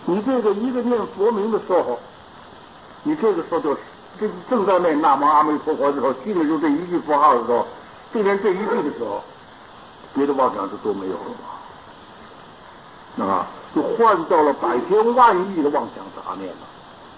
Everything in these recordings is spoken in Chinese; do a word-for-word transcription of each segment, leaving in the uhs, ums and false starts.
你这个一个念佛名的时候，你这个时候就是这正在那南无阿弥陀佛的时候，心里就这一句佛号的时候，就连这一句的时候，别的妄想就都没有了啊，就换掉了百千万亿的妄想杂念了。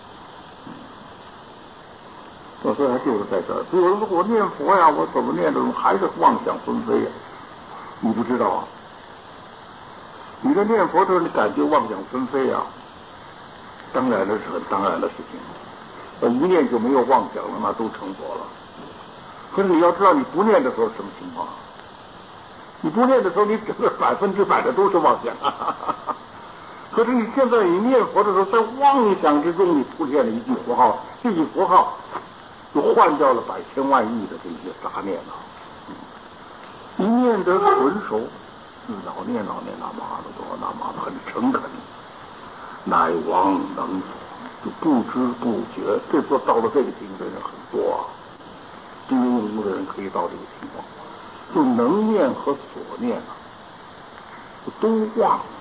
我说他就是在这儿，所以我说我念佛呀，我怎么念的还是妄想纷飞呀？你不知道啊？你在念佛的时候，你感觉妄想纷飞啊？当然那是很当然的事情。呃，一念就没有妄想了，那都成佛了。可是你要知道，你不念的时候什么情况？你不念的时候，你整个百分之百的都是妄想。可是你现在你念佛的时候，在妄想之中，你出现了一句佛号，这句佛号就换掉了百千万亿的这些杂念了。一念得纯熟，老念老念那嘛的多，那嘛很诚恳，乃王能所，就不知不觉。这做到了这个境界的人很多啊，金庸用的人可以到这个情况，就能念和所念啊，都忘了。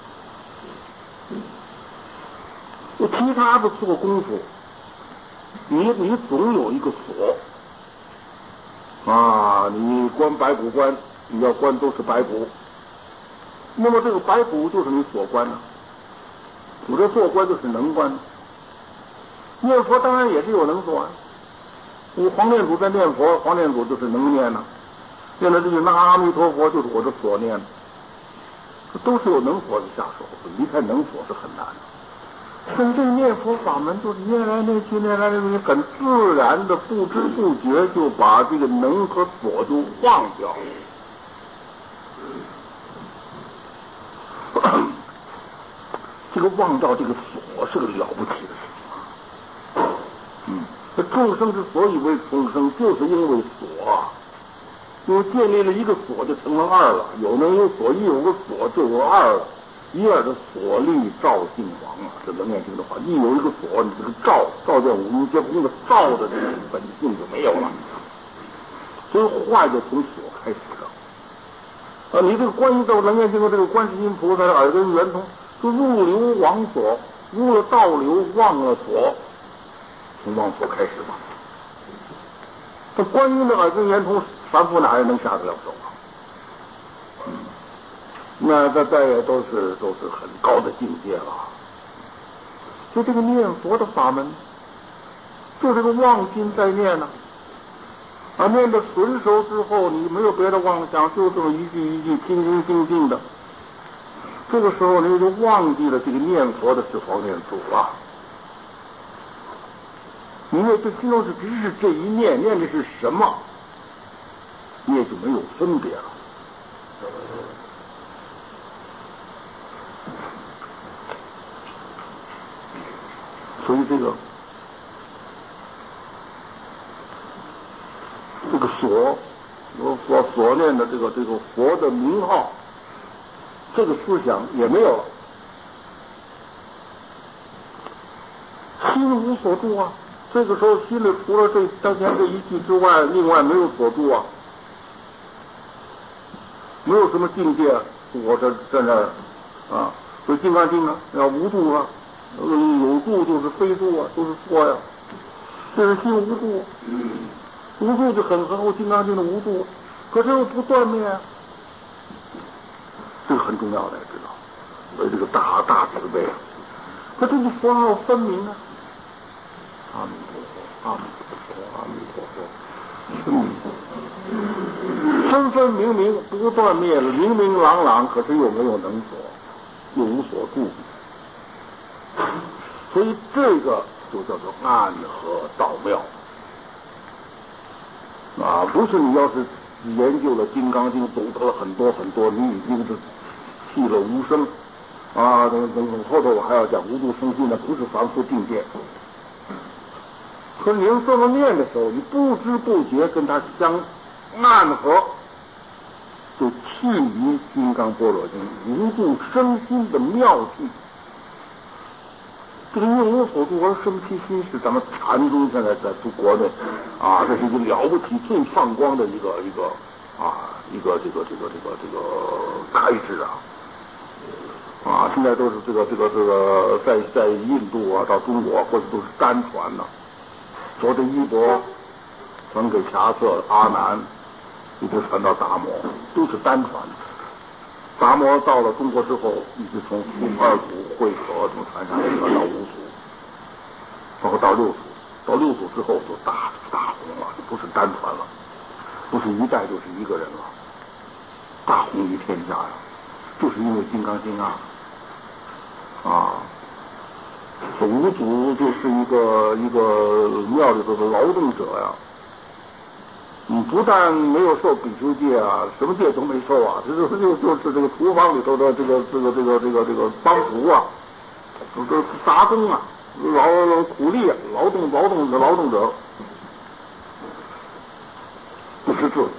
我其他的做功夫，你你总有一个锁啊，你关白骨关，你要关都是白骨，那么这个白骨就是你锁关了。我这做关就是能关，念佛当然也是有能锁啊。你黄念祖在念佛，黄念祖就是能念呢，念的这个南阿弥陀佛就是我的所念，这都是有能锁的下手，离开能锁是很难的。但这念佛法门就是念来念去，念来念去，很自然的不知不觉就把这个能和锁就忘掉了。这个忘掉这个锁是个了不起的事情啊！嗯，这众生之所以为众生，就是因为锁啊，因为建立了一个锁就成了二了，有能有锁，一有个锁就有二了。一二的锁力照尽王啊，这能念经的话，一有一个锁，你这个照照见五蕴皆空的照的这个本性就没有了，所以坏就从锁开始了。啊，你这个观音咒能念经的这个观世音菩萨的耳根圆通，就入流忘锁，入了道流，忘了锁，从忘锁开始吧。这观音的耳根圆通，凡夫哪人能下得了手啊？嗯。那这这也都是都是很高的境界了。就这个念佛的法门，就这个妄心在念呢、啊，啊，念的纯熟之后，你没有别的妄想，就这么一句一句平平静静的。这个时候你就忘记了这个念佛的是黄念祖了。你也这心中是只是这一念，念的是什么，你也就没有分别了。所以这个这个所我所所念的这个这个佛的名号，这个思想也没有了，心无所住啊。这个时候心里除了这当前这一句之外，另外没有所住啊，没有什么境界。我这在那儿啊，所以《金刚经》啊，要无住啊。呃，有住就是非住啊，都是错呀。这是心无住，无住就很合乎《金刚经》的无住，可是又不断灭啊。这个很重要的，知道？所以这个大大慈悲啊，可这个佛号分明啊，阿弥陀佛，阿弥陀佛，阿弥陀佛，嗯，分分明明不断灭了，明明朗朗，可是又没有能所，又无所住。所以这个就叫做暗合道妙啊！不是你要是研究了《金刚经》，懂得了很多很多，你已经是弃了无声啊！等等等，后头我还要讲无住生心呢，不是凡夫境界。可是你用这么念的时候，你不知不觉跟它相暗合，就弃于《金刚般若经》无住生心的妙趣。这个用无所住而生其心是咱们禅宗现在在国内啊，这是一个了不起、最放光的一个一个啊一个这个这个这个这个开支啊啊！ 现在都是这个这个这个在在印度啊，到中国或者都是单传呢、啊。说这衣钵传给迦叶、阿难，一直传到达摩，都是单传的。达摩到了中国之后，一直从二祖、慧可这么传下来，传到五祖，然后到六祖，到六祖之后就大大红了，就不是单传了，不是一代就是一个人了，大红于天下呀，就是因为《金刚经》啊，啊，五祖就是一个一个庙里头的劳动者呀。你不但没有受比丘戒啊，什么戒都没受啊，这就是就就是这个厨房里头的这个这个这个这个这个帮厨啊，这个杂工啊，劳苦力啊，劳动劳动的劳动者，不识字。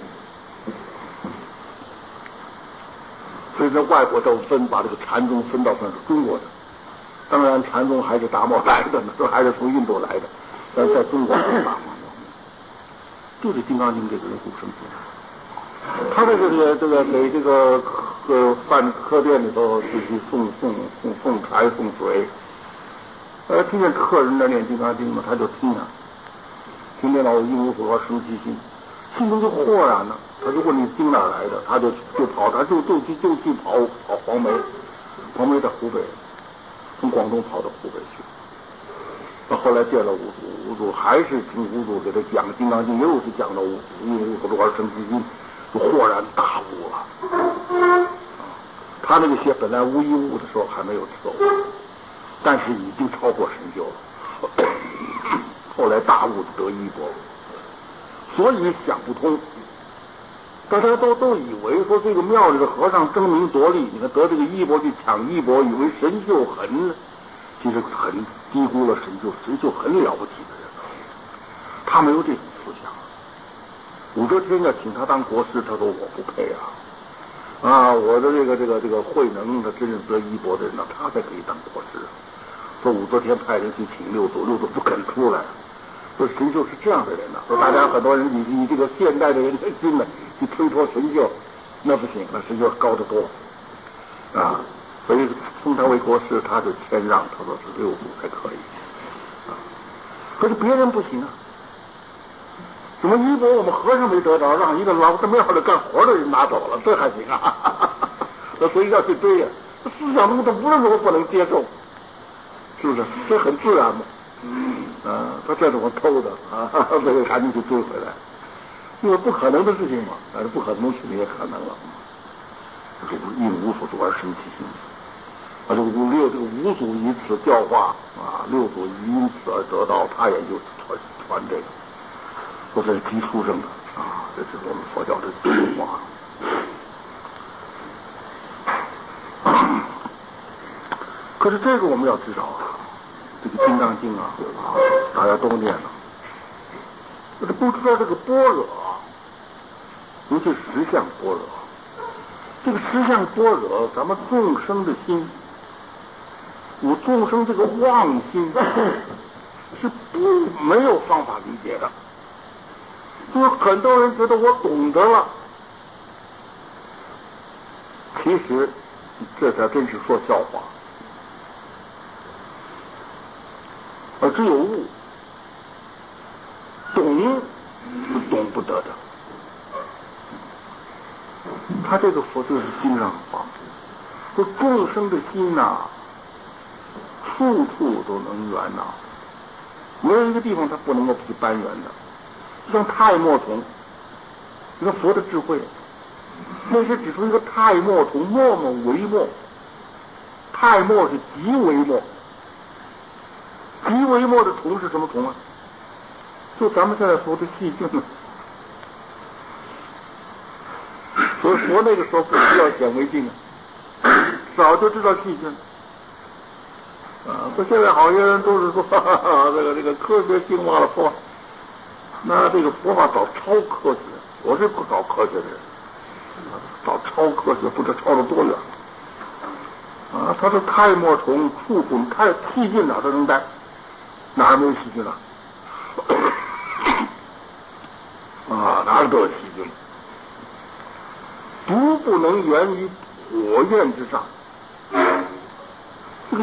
所以在外国都分把这个禅宗分到算是中国的，当然禅宗还是达摩来的呢，这还是从印度来的，但在中国是达摩。就是《金刚经》这个人物生平，他这个这个这个给这个呃饭客店里头去去送送送送茶送水，呃，听见客人在念《金刚经》嘛，他就听啊，听见了应无所生其心，心中就豁然了。他就问你经哪来的，他就就跑，他就就就就去跑跑黄梅，黄梅在湖北，从广东跑到湖北去。到后来见了五祖，五祖还是听五祖给他讲《金刚经》，又是讲到五祖因无所而生其心，就豁然大悟了。他那个些本来无一物的时候还没有彻悟，但是已经超过神秀了。后来大悟得衣钵，所以想不通。大家都都以为说这个庙里的和尚争名夺利，你看得这个衣钵去抢衣钵，以为神秀很。其实很低估了神秀，神秀很了不起的人，他没有这种思想。武则天要请他当国师，他说我不配啊！啊，我的这个这个这个慧能，他真是得衣钵的人呢，他才可以当国师。说武则天派人去请六祖，六祖不肯出来。说神秀是这样的人呢、啊，说大家很多人以以这个现代的人的心呢去推脱神秀，那不行，那神秀高得多啊。所以封他为国师，他就谦让，他说是六祖才可以。啊，可是别人不行啊。什么衣钵我们和尚没得着，让一个老在庙里干活的人拿走了，这还行啊？那所以要去追呀、啊，思想中他无论如何不能接受，是不是？这很自然嘛。啊，他这怎么偷的啊？所以赶紧去追回来，因为不可能的事情嘛，但是不可能的事情也可能了。就是应无所住而生其心。啊，这个五六这个五祖以此教化啊，六祖因此而得到，他也就传传这个，说这是急出生的啊，这是我们佛教的精华。可是这个我们要知道啊，这个《金刚经》啊，啊大家都念了，可是不知道这个般若啊，尤其是实相般若，这个实相般若，咱们众生的心。我众生这个妄心是不没有方法理解的，就是很多人觉得我懂得了，其实这才真是说笑话，而只有悟，懂是懂不得的。他这个佛就是经上话，说众生的心呐、啊。处处都能圆呐、啊，没有一个地方它不能够去搬圆的。像太末虫，你看佛的智慧，那是指出一个太末虫，末末为末，太末是极为末，极为末的虫是什么虫啊？就咱们现在说的细菌啊。所以佛那个时候不需要显微镜啊，早就知道细菌。啊，不，现在好些人都是说，哈哈哈，这个这个科学兴旺了佛，那这个佛法找超科学，我是不搞科学的人，找超科学不知超了多远。啊，他是太末虫，处处太细菌哪都能待，哪儿没有细菌啊？啊，哪儿都有细菌，独不能源于火焰之上。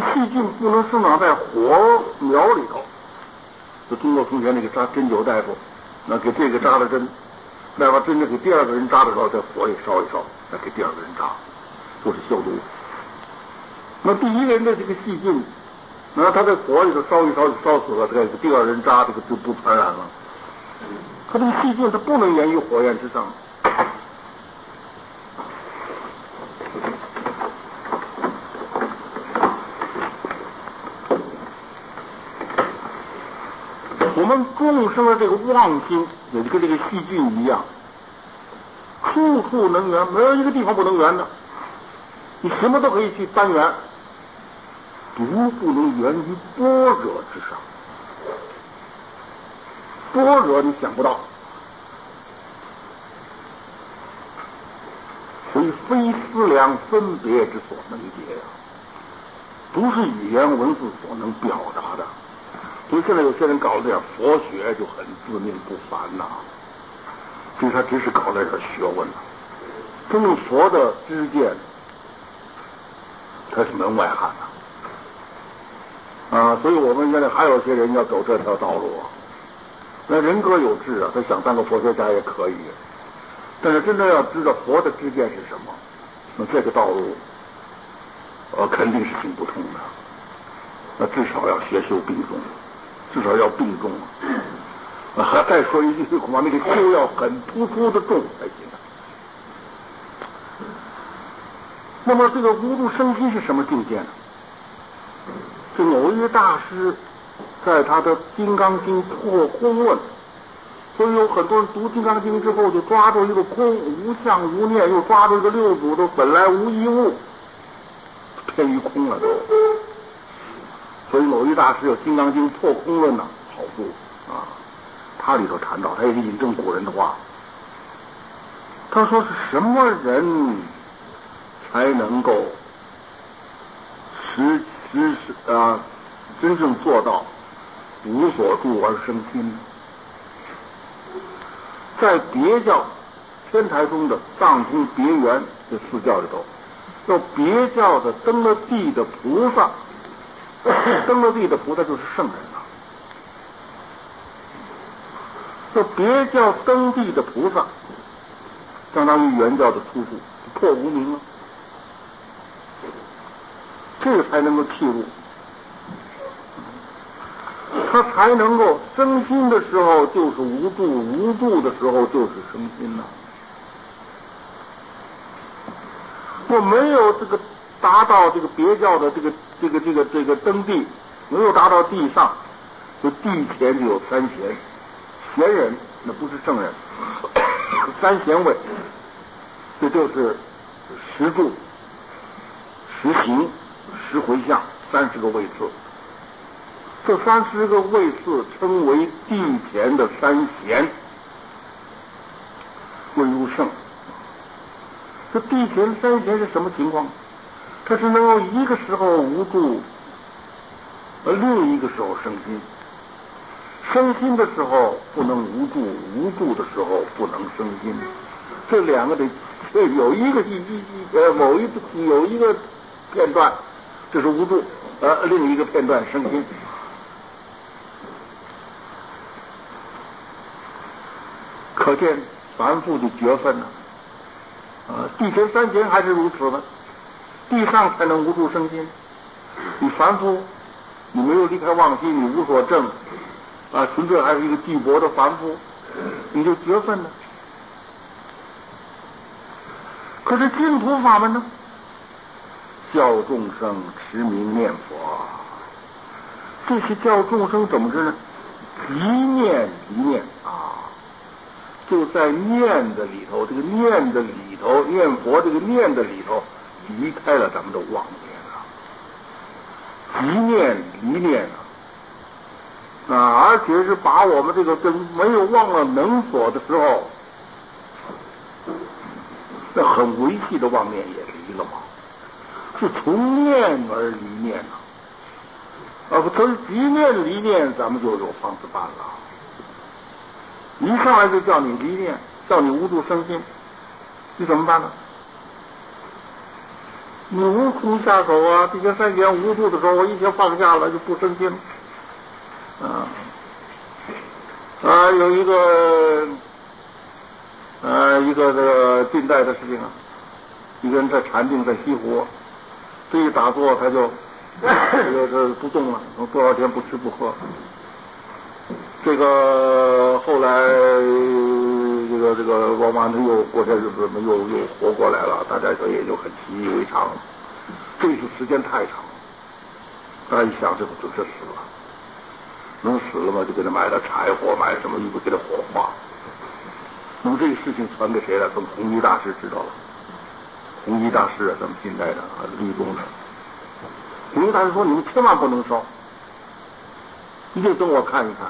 个细菌不能生长在火苗里头。就中国从前那个扎针灸大夫，那给这个扎了针，那把针呢给第二个人扎的时候，在火里烧一烧，再给第二个人扎，就是消毒。那第一个人的这个细菌，那他在火里头烧一烧就烧死了，这个第二人扎这个就不传染了。他这个细菌它不能源于火焰之上。我们众生的这个妄心也就跟这个细菌一样，处处能源，没有一个地方不能源的。你什么都可以去单元，独不能源于般若之上。般若你想不到，所以非思量分别之所能解啊，不是语言文字所能表达的。所以现在有些人搞了点佛学就很自命不凡呐、啊，其实他只是搞了点学问呐、啊。真正佛的知见，他是门外汉呐、啊。啊，所以我们现在还有些人要走这条道路啊。那人格有志啊，他想当个佛学家也可以，但是真正要知道佛的知见是什么，那这个道路，呃，肯定是行不通的。那至少要学修并重。至少要并重啊！啊，再说一句，恐怕那个修要很突出的重才行。那么这个无住生心是什么境界呢？这某一大师在他的《金刚经》破空论，所以有很多人读《金刚经》之后就抓住一个空，无相无念，又抓住一个六祖的本来无一物，偏于空了都。所以某一大师有《金刚经》破空论呢，好书啊，他里头谈到，他也是引证古人的话。他说是什么人才能够实实实啊真正做到无所住而生心呢？在别教天台宗的藏通别圆这四教里头，要别教的登了地的菩萨。登了地的菩萨就是圣人了。这别教登地的菩萨，相当于原教的出处，破无明了，这个才能够契入，他才能够生心的时候就是无住，无住的时候就是生心了。我没有这个达到这个别教的这个这个这个这个登地，没有达到地上，就地前就有三贤，贤人那不是圣人，三贤位，这就是十住、十行、十回向三十个位次。这三十个位次称为地前的三贤，归入圣。这地前三贤是什么情况？它是能够一个时候无住，而另一个时候生心。生心的时候不能无住，无住的时候不能生心。这两个得有一个一一呃某一有一个片段，这是无住，呃另一个片段生心。可见凡夫的觉分呢、啊，地前三贤还是如此呢。地上才能无住生心。你凡夫，你没有离开妄心，你无所证啊，纯粹还是一个地薄的凡夫，你就觉分了。可是净土法门呢，教众生持名念佛，这些教众生怎么着呢？即念即念啊，就在念的里头，这个念的里头，念佛这个念的里头。离开了咱们的妄念了，即念离念了啊！而且是把我们这个跟没有忘了能所的时候，那很维系的妄念也离了嘛，是从念而离念了啊！不，从即念离念，咱们就有方子办了。一上来就叫你离念，叫你无住生心，你怎么办呢？ 你无从下手啊！地下三贤无助的时候，我一切放下了，就不生心。啊啊，有一个呃一个这个近代的事情啊，一个人在禅定在西湖，这一打坐他就这个这不动了，多少天不吃不喝。这个后来这个这个往往他又过些日子又又活过来了，大家说也就很习以为常。这次时间太长，大家一想这不准是死了，能死了吗？就给他买了柴火，买什么衣服给他火化。那么这个事情传给谁了？从弘一大师知道了。弘一大师啊，咱们近代的啊，律宗的。弘一大师说：“你们千万不能烧，一定等我看一看。”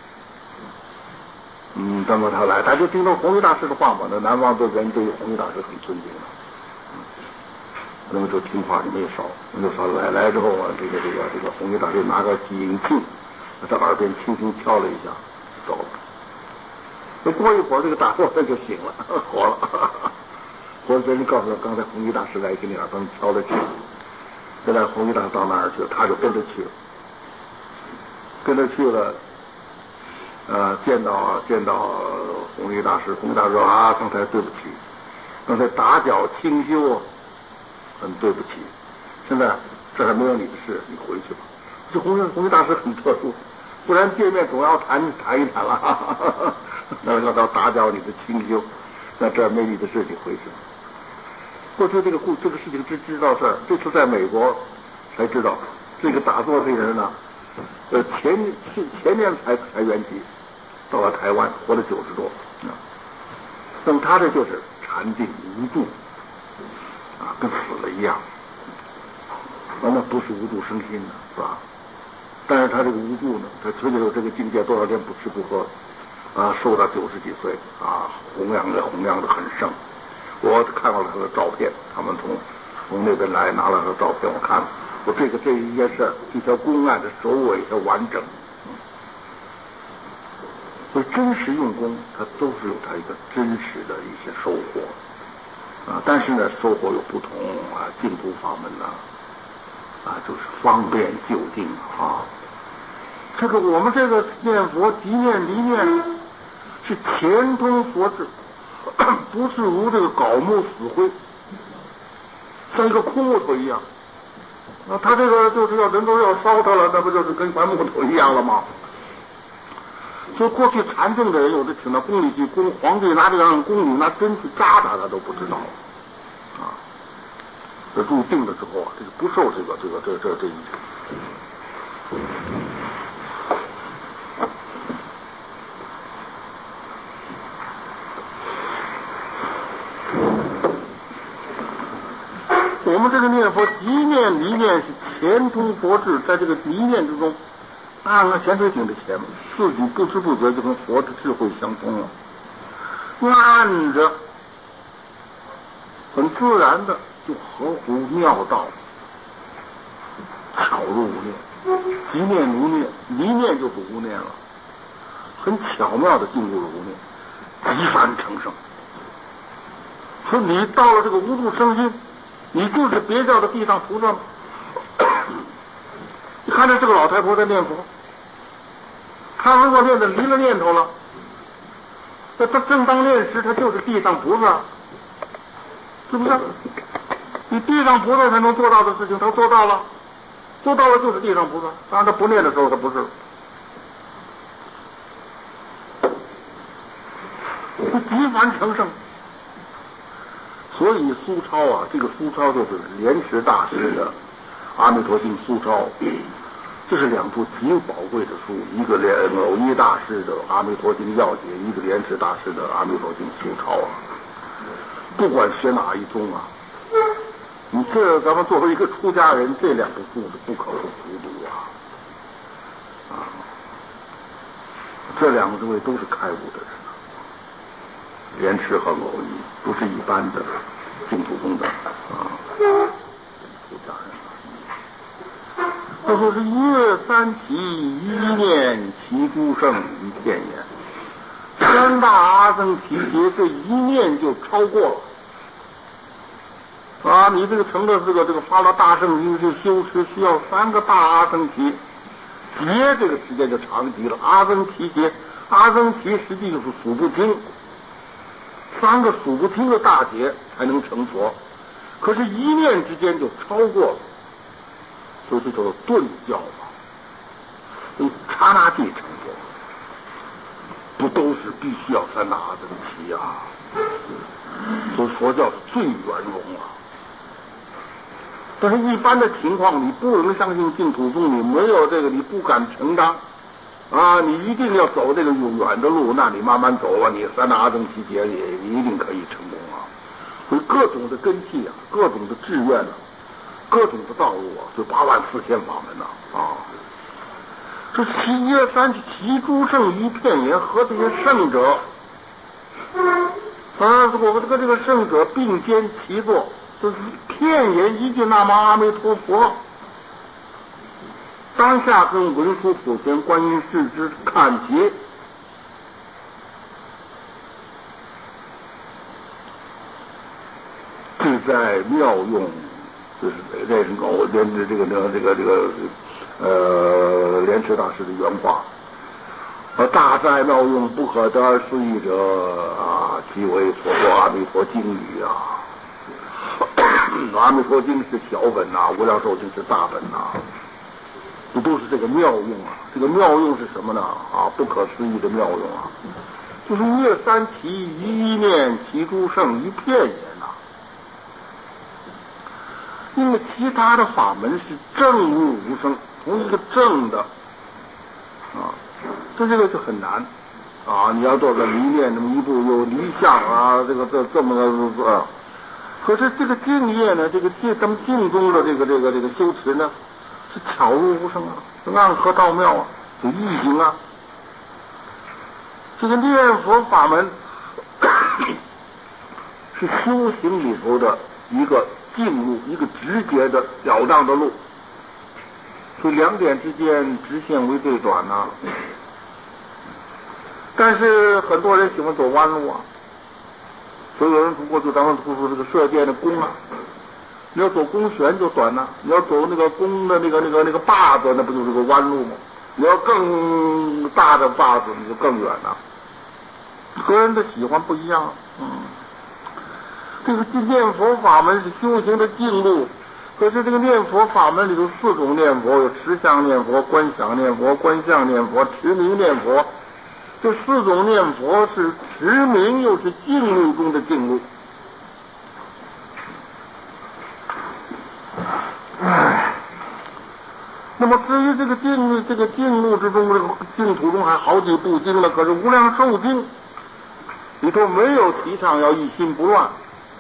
嗯，等到他来，他就听到弘一大师的话嘛。那南方的人对弘一大师很尊敬的，嗯，那么就听话就没有烧，没有烧。来来之后啊，这个这个这个弘一大师拿个警镜在耳边轻轻敲了一下，走了。那过一会儿，这个打坐人就醒了，活了。活了，人告诉他，刚才弘一大师来给你耳边敲了去。现在弘一大师到哪儿去了？他就跟着去了，跟着去了。呃，见到见到弘一大师，弘一大师说啊，刚才对不起，刚才打搅清修，很对不起。现在这还没有你的事，你回去吧。这弘一弘一大师很特殊，不然见面总要谈谈一谈了。哈哈哈那要到打搅你的清修，那这没你的事，你回去吧。过去这个故这个事情只知道这儿，这次在美国才知道，这个打坐这个人呢。呃，前前年才才圆寂，到了台湾活了九十多啊。那么他这就是禅定无助啊，跟死了一样。啊，那不是无助生心的，是吧？但是他这个无助呢，他确实有这个境界，多少天不吃不喝啊，瘦到九十几岁啊，弘扬的弘扬的很盛。我看到了他的照片，他们从从那边来拿了他的照片，我看了。我这个这一件事，这条公案的首尾它完整，所以真实用功，它都是有它一个真实的一些收获啊。但是呢，收获有不同啊，净土法门呢啊，就是方便就近啊。这个我们这个念佛即念离念是前通佛智，不是如这个槁木死灰，像一个枯木头一样。那他这个就是要人都要烧他了，那不就是跟块木头一样了吗？所以过去禅定的人有的请到宫里去，宫皇帝拿这个宫里拿针去扎他，他都不知道啊。这入定的时候啊，这个不受这个这个这这这一切。我们这个念佛即念离念是前通佛智，在这个离念之中，按了潜水艇的前，自己不知不觉就跟佛的智慧相通了，按着很自然的就合乎妙道，巧入无念，即念无念，离念就是无念了，很巧妙的进入了无念，即凡成圣。说你到了这个无助生心，你就是别教的地藏菩萨吗？你看着这个老太婆在念佛，她如果念的离了念头了，那她正当念时，她就是地藏菩萨，是不是？你地藏菩萨才能做到的事情，她做到了，做到了就是地藏菩萨。当然，她不念的时候，她不是。她即凡成圣。所以苏超啊，这个苏超就是莲池大师的《阿弥陀经》苏超，这是两部极宝贵的书，一个莲偶一大师的《阿弥陀经要解》，一个莲池大师的《阿弥陀经苏超》啊。不管学哪一宗啊，你这咱们作为一个出家人，这两部书是不可不熟读啊啊！这两位都是开悟的人啊，莲池和偶一不是一般的净土宗的啊出家人。他说是一月三起，一念其诸圣一片言。三大阿僧祇劫，这一念就超过了啊，你这个成了这个这个发了大圣经，就修持需要三个大阿僧祇劫，这个时间就长极了。阿僧祇劫，阿僧祇实际就是数不清，三个数不清的大劫才能成佛。可是，一念之间就超过了，所以这叫做顿教嘛。所以刹那界成佛，不都是必须要三大阿僧祇啊？所以佛教是最圆融啊。但是，一般的情况，你不能相信净土宗，你没有这个，你不敢承担啊！你一定要走这个有远的路，那你慢慢走啊，你三大阿僧祇劫也一定可以成功啊！所以各种的根器啊，各种的志愿啊，各种的道路啊，就八万四千法门呐 啊, 啊！这其一三其诸圣于片言，和这些圣者啊，我们这个这个圣者并肩齐坐。就是片言一句南无阿弥陀佛，当下跟文殊普贤观音视之看其自在妙用，就是这是我连着这个这个这个这个呃莲池大师的原话。而大在妙用，不可得而思议者啊，即为所说阿弥陀经语啊。阿弥陀经是小本呐、啊，无量寿经是大本呐、啊，不都是这个妙用啊？这个妙用是什么呢？啊，不可思议的妙用啊！就是月三其一念其诸圣于片言呐、啊。因为其他的法门是正悟无生，同一个正的啊，这这个就很难啊！你要做个离念，那么一步又离相啊，这个这这么个啊。可是这个净业呢，这个净咱们净宗的这个这个这个修持呢，是巧入无声啊，是暗合道妙啊，有意境啊。这个念佛法门是修行里头的一个径路，一个直接的了当的路。所以两点之间直线为最短呐、啊。但是很多人喜欢走弯路啊。所以有人读过，就咱们读出这个射箭的弓啊，你要走弓弦就短呐、啊，你要走那个弓的那个那个那个把子，那不就是个弯路吗？你要更大的把子，你就更远了。个人的喜欢不一样，嗯，这个念佛法门是修行的径路，可是这个念佛法门里头四种念佛，有持相念佛、观想念佛、观相念佛、持名念佛。这四种念佛是持名又是径路中的径路。唉，那么至于这个径路，这个径路之中，这个净土中还好几部经了，可是无量寿经里头没有提倡要一心不乱。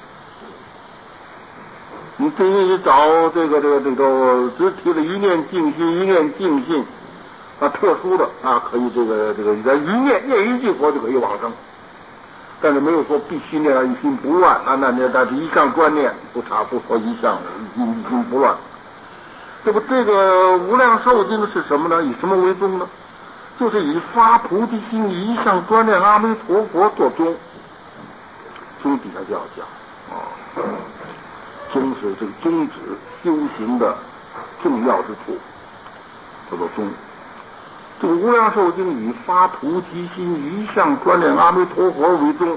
你至于你找这个这个这个，只提了一念净心，一念净信。啊，特殊的啊，可以这个这个，一念念一句佛就可以往生，但是没有说必须念到一心不乱。那那那但是一向专念，不差不说一向一心一心不乱。这不，这个无量寿经是什么呢？以什么为宗呢？就是以发菩提心，一向专念阿弥陀佛做宗。宗底下就要讲啊，宗是这个宗旨修行的重要之处，叫做宗。这个无量寿经以发菩提心，一向专念阿弥陀佛为宗，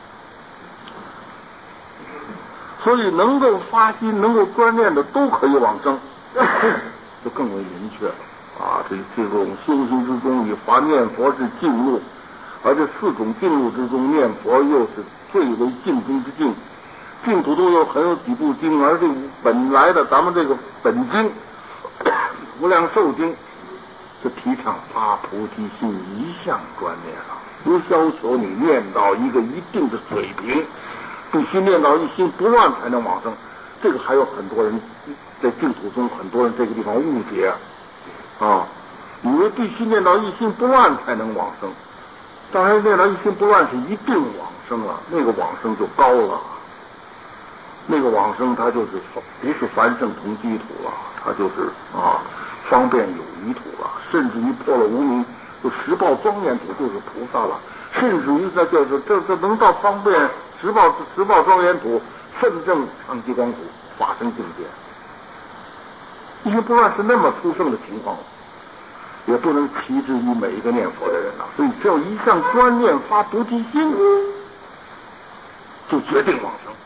所以能够发心、能够专念的都可以往生，就更为明确了啊！这这种修行之中，以发念佛是径路，而这四种径路之中，念佛又是最为净中之净。净土中又很有几部经，而这本来的咱们这个本经无量寿经。是提倡发菩提心，一向专念了，不要求你念到一个一定的水平，必须念到一心不乱才能往生。这个还有很多人在净土中，很多人这个地方误解啊，以为必须念到一心不乱才能往生。当然，念到一心不乱是一定往生了，那个往生就高了，那个往生它就是不是凡圣同居土了，它就是啊。方便有余土了，甚至于破了无明，就十报庄严土就是菩萨了，甚至于在就是这这能到方便十报十报庄严土，奋证常寂光土， 发生境界。因为不管是那么殊胜的情况，也不能启之于每一个念佛的人啊。所以只要一向专念发菩提心，就决定往生。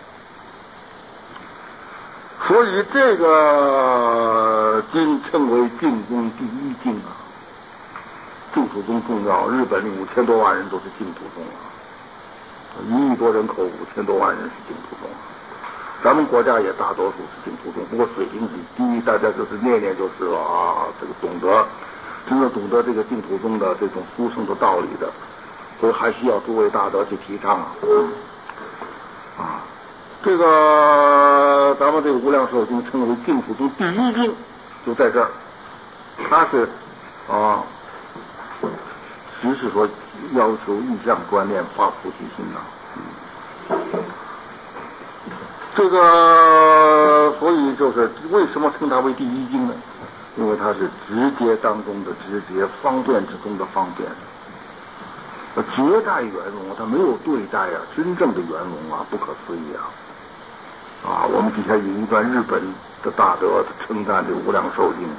所以这个经称为净宗第一经啊。净土宗重要，日本五千多万人都是净土宗啊，一亿多人口，五千多万人是净土宗。咱们国家也大多数是净土宗，不过水平很低，大家就是念念就是了啊，这个懂得真正懂得这个净土宗的这种殊胜的道理的，所以还需要诸位大德去提倡啊。嗯、啊，这个咱们这个无量寿经称为净土宗第一经，就在这儿，它是啊。只是说要求意向观念发菩提心呐、啊嗯，这个所以就是为什么称它为第一经呢？因为它是直接当中的直接，方便之中的方便，绝代圆融，它没有对代啊，真正的圆融啊，不可思议啊！啊，我们底下引一段日本的大德称赞这无量寿经。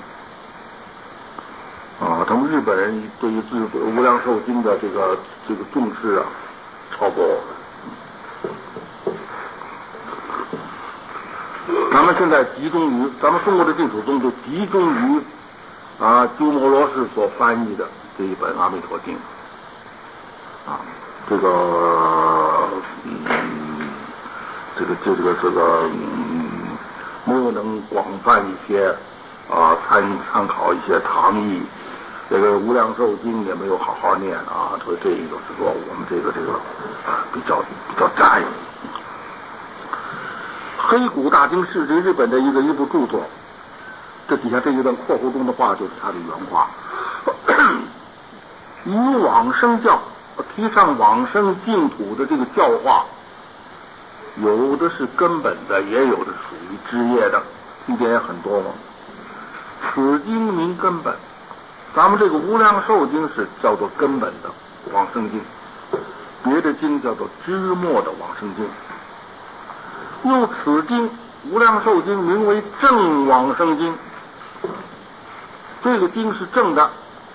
啊，他们日本人对于自无量寿经的这个这个重视啊，超过我们。咱们现在集中于咱们中国的净土宗，就集中于啊鸠摩罗什所翻译的这一本《阿弥陀经》啊，这个嗯，这个这个这个嗯，没有能广泛一些啊参参考一些唐译。这个无量寿经也没有好好念啊，所以这一个是说我们这个这个啊比较比较窄。黑谷大经是这日本的一个一部著作，这底下这一段括弧中的话就是他的原话。以往生教提倡往生净土的这个教化，有的是根本的，也有的属于枝叶的，这点也很多嘛。此经名根本。咱们这个无量寿经是叫做根本的往生经，别的经叫做枝末的往生经。用此经无量寿经名为正往生经，这个经是正的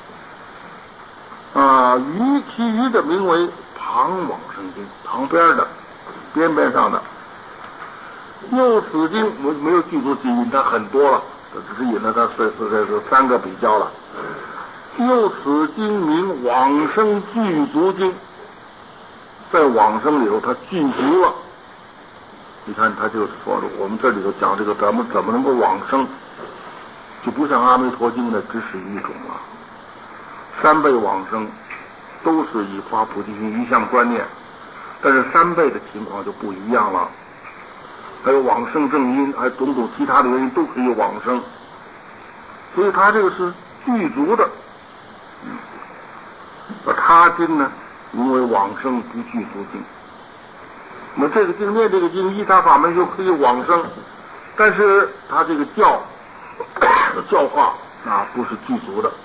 啊，余其余的名为旁往生经，旁边的边边上的。又此经没没有具足其因，它很多了，只是引了它这这这三个比较了。又此经名往生具足经，在往生里头它具足了。你看他就是说了，我们这里头讲这个咱们怎么能够往生，就不像阿弥陀经的只是一种了。三辈往生都是以发菩提心一向观念，但是三辈的情况就不一样了。还有往生正因，还有种种其他的原因都可以往生，所以他这个是具足的。而他经呢，名为往生不具足经。那么这个经念这个经，依他法门就可以往生，但是他这个教教化啊不是具足的。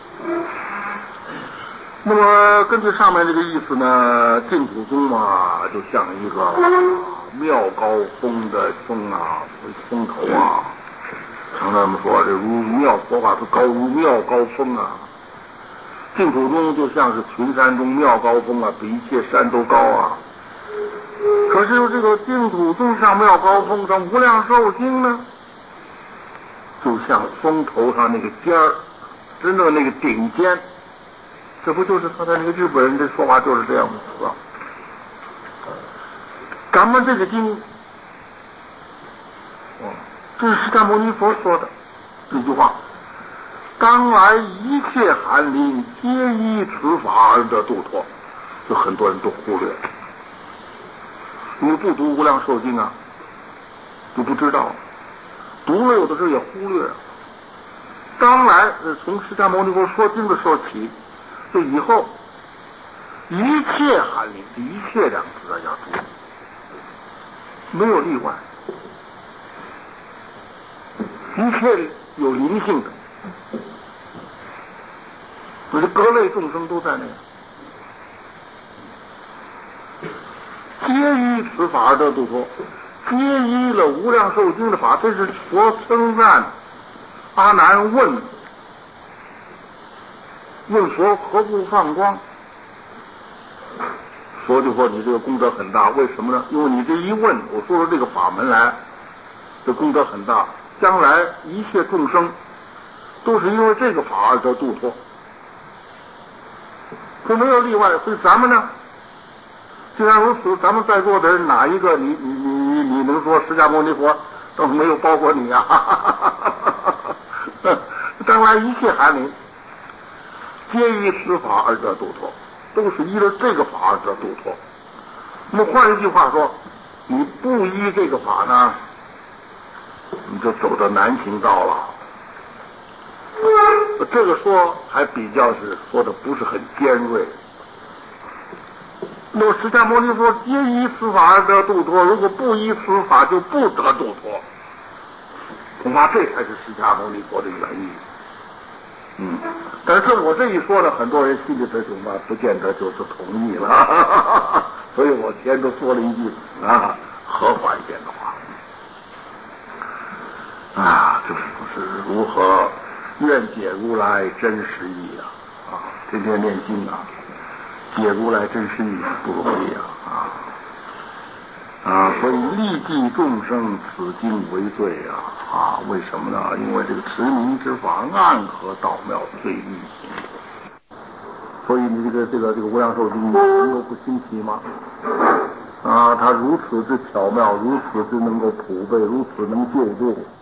那么根据上面这个意思呢，净土宗嘛，就像一个妙高峰的峰啊，峰头啊，常常我们说这如妙佛法是高如妙高峰啊。净土宗就像是群山中妙高峰啊，比一切山都高啊。可是这个净土宗像妙高峰上无量寿经呢，就像峰头上那个尖儿，真正那个顶尖，这不就是刚才那个日本人的说法就是这样子啊？咱们这个经，哦，这是释迦牟尼佛说的这句话。当来一切寒灵皆依此法而得度脱，就很多人都忽略，因为不读无量寿经啊，就不知道，读了有的时候也忽略。当来从释迦牟尼佛说经的时候起，就以后一切寒灵，一切两字要注意，没有例外，一切有灵性的。就是各类众生都在那样，皆于此法而得度脱。 皆依了无量寿经的法，这是佛称赞阿难问问佛何故放光？佛就说你这个功德很大，为什么呢？因为你这一问，我说出这个法门来，这功德很大，将来一切众生都是因为这个法而得度脱，这没有例外。所以咱们呢，既然如此，咱们在座的人哪一个你你你你你能说释迦牟尼佛都没有包括你啊？将来一切寒灵皆依此法而得度脱，都是依了这个法而得度脱。那么换一句话说，你不依这个法呢，你就走到难行道了。这个说还比较是说的不是很尖锐。那么释迦牟尼说皆依此法而得度脱，如果不依此法就不得度脱，恐怕这才是释迦牟尼佛的原意。嗯，但是我这一说呢，很多人心里头恐怕不见得就是同意了，所以我前头说了一句啊和缓一点的话啊，这是如何愿解如来真实义啊！啊，天天念经啊，解如来真实义不容易啊啊！啊，所以利济众生，此经为最啊啊！为什么呢？因为这个持名之法暗合道妙，最易行。所以你这个这个这个无量寿经能够不新奇吗？啊，它如此之巧妙，如此之能够普被，如此能救度。